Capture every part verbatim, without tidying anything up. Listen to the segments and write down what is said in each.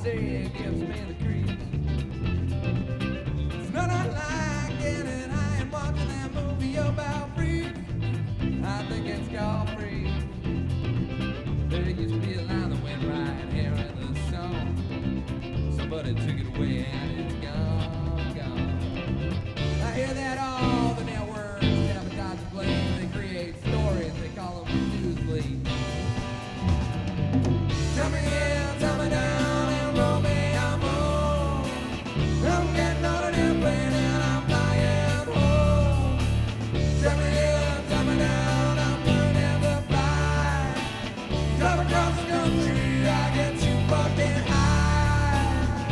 say it gives me the creeps. It's not unlike it, and I am watching that movie about freaks. I think it's called Freak. There used to be a line that went right here in the song. Somebody took it away and it's gone, gone. I hear that all the networks sabotage the plays. They create stories, they call them news leaks. Tell me in, tell me down, and roll me a moon. I'm getting on an airplane and I'm flying home. Tell me in, tell me down, I'm learning to fly. Drive across the country, I get you fucking high.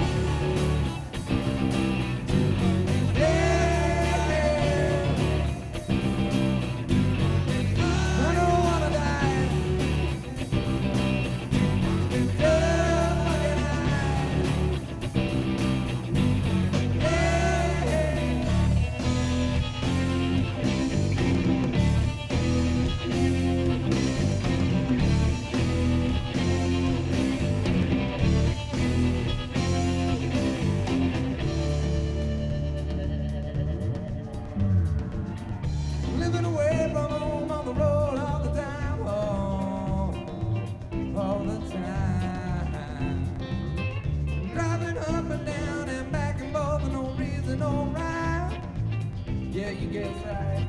Yeah, I don't wanna die. Just fucking high. Yeah. Living away from home on the road all the time, oh, all the time. Driving up and down and back and forth for no reason, no rhyme. Yeah, you guess right.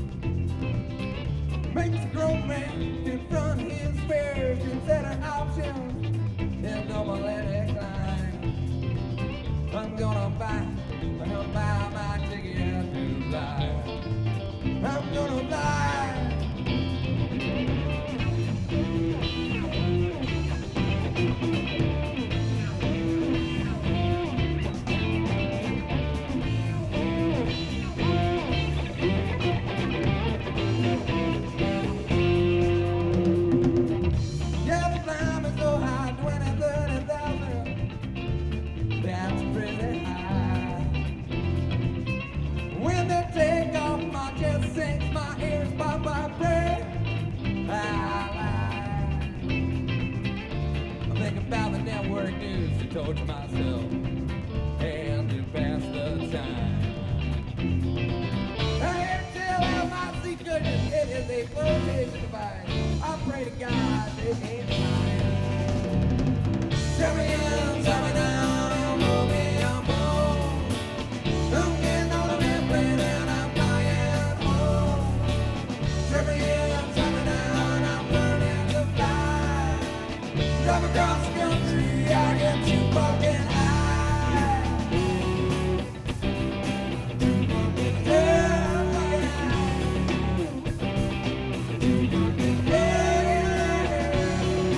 Makes a grown man confront his fears, consider options, and don't let it climb. I'm gonna buy, I'm gonna buy my ticket to fly. I'm gonna fly. Yeah, the climb is so high, twenty, thirty thousand. That's pretty high. When they take off, my chest sinks, my ears pop, I pray. I think about the network news to torture myself and to pass the time. I hear tell how my secret is it is a flotation device. I pray to God they can't find. Tell me in, tell me down, and roll me on home. I'm getting on an airplane and I'm flying home. Tell me in, tell me down, I'm learning to fly. Drive across the country, I get you fucking high. Yeah, fucking high. Yeah, yeah, yeah.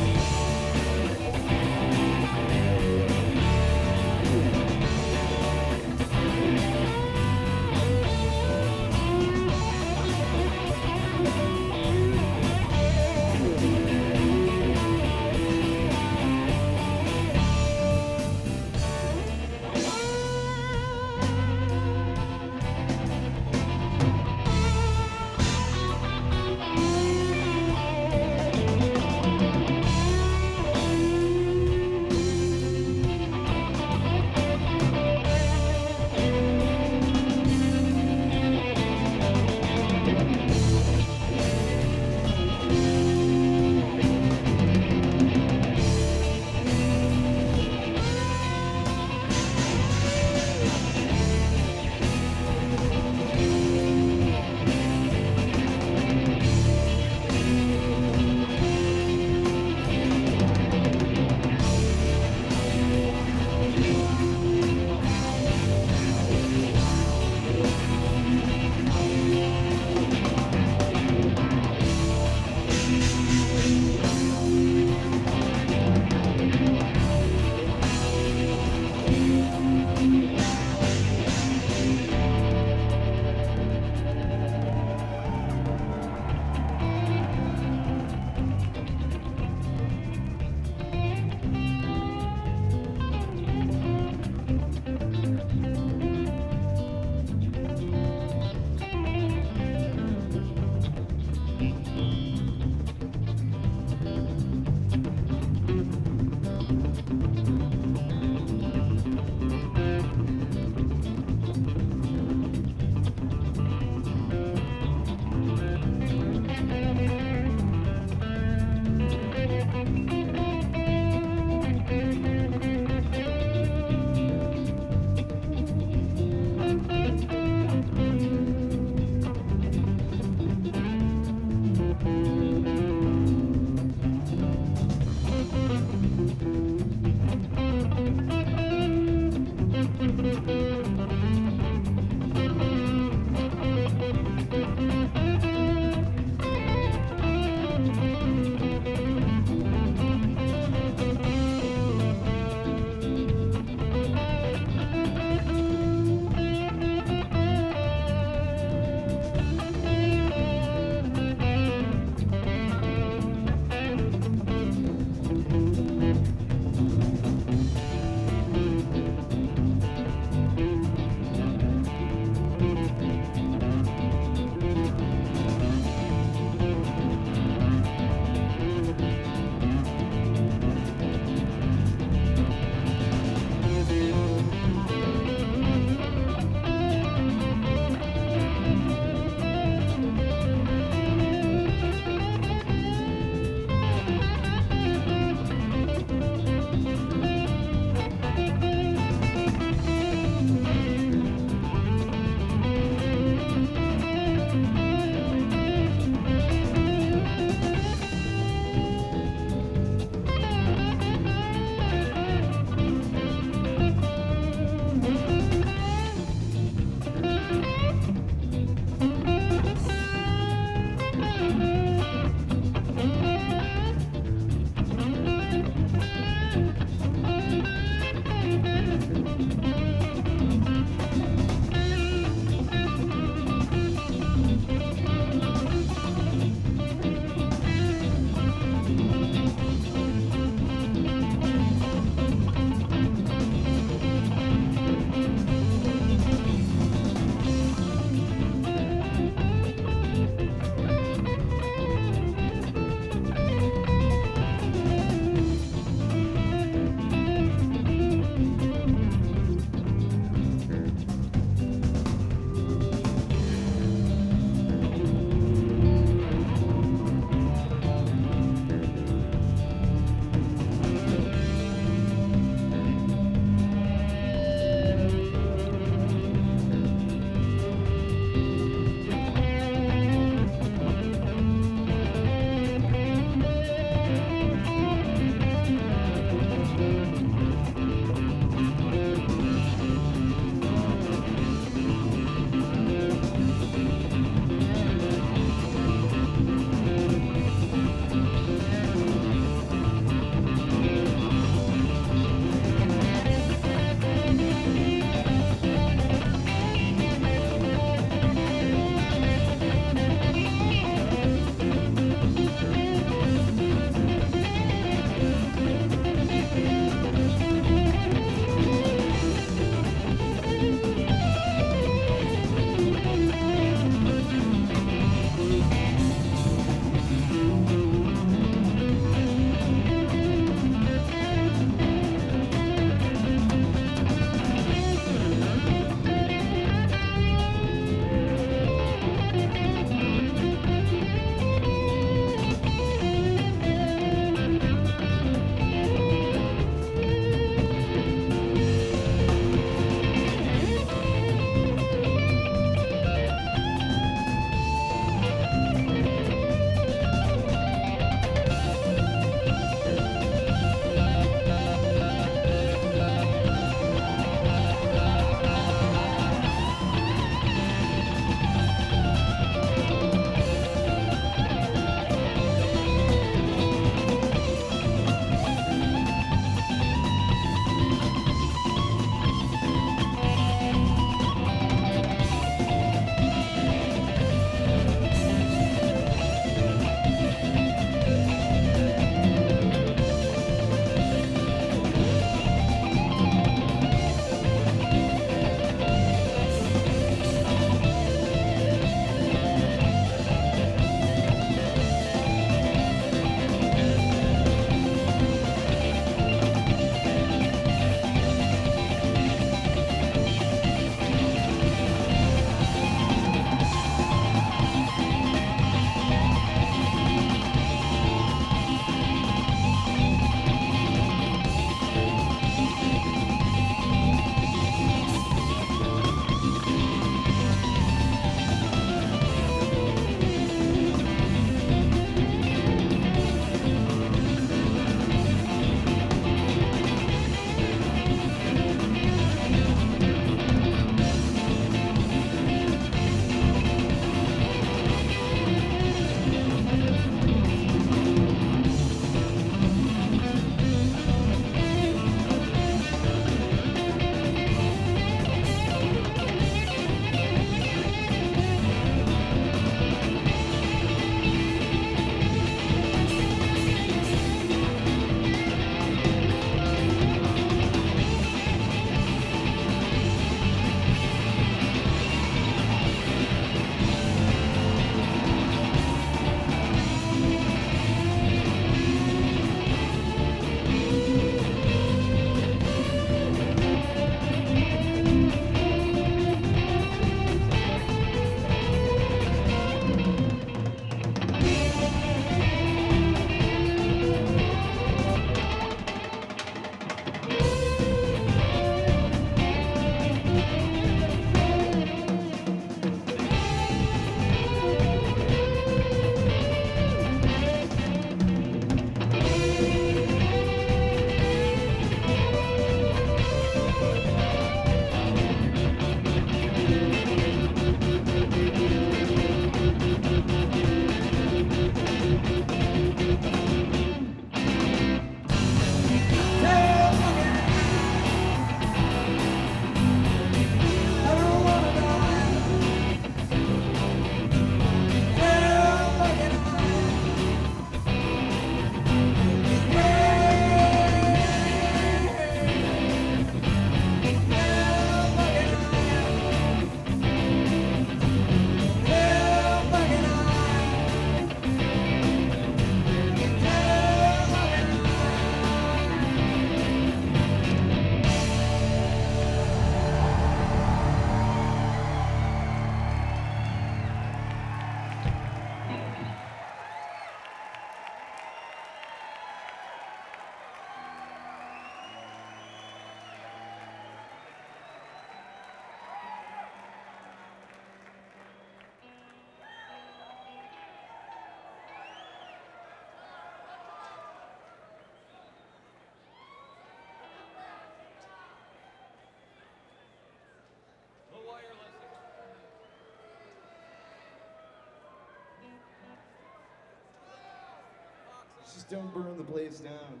Just don't burn the place down.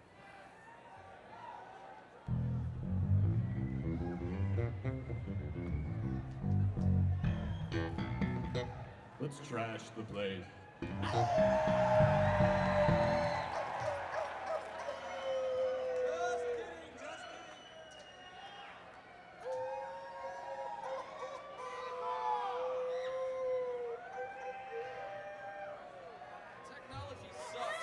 Let's trash the place. Technology sucks.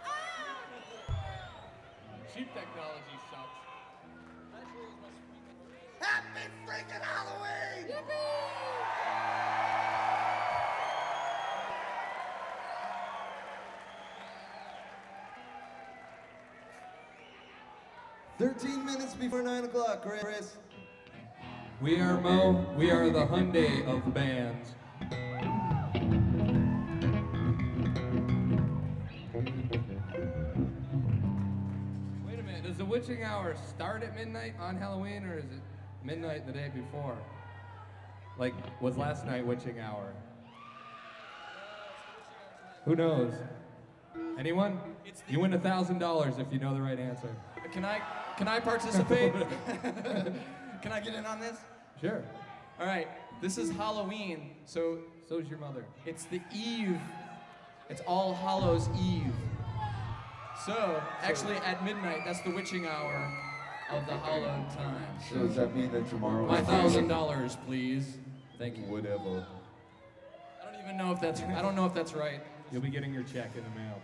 Cheap technology sucks. Happy freaking Halloween! Thirteen minutes before nine o'clock, Chris. We are Mo. We are the Hyundai of bands. Wait a minute. Does the witching hour start at midnight on Halloween, or is it midnight the day before? Like, was last night witching hour? Who knows? Anyone? You win a thousand dollars if you know the right answer. Can I can I participate? Can I get in on this? Sure. All right. This is Halloween, so So's your mother. it's the eve. It's All Hallows Eve. So actually, at midnight, that's the witching hour of the hallowed time. So does that mean that tomorrow? My thousand dollars, please. Thank you. Whatever. I don't even know if that's. I don't know if that's right. You'll be getting your check in the mail.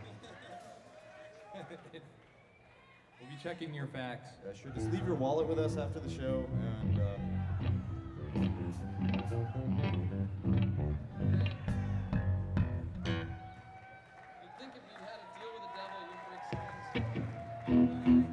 We'll be checking your facts. Yeah, sure. Just leave your wallet with us after the show, and. Uh, You'd think if you had a deal with the devil, you'd make sense.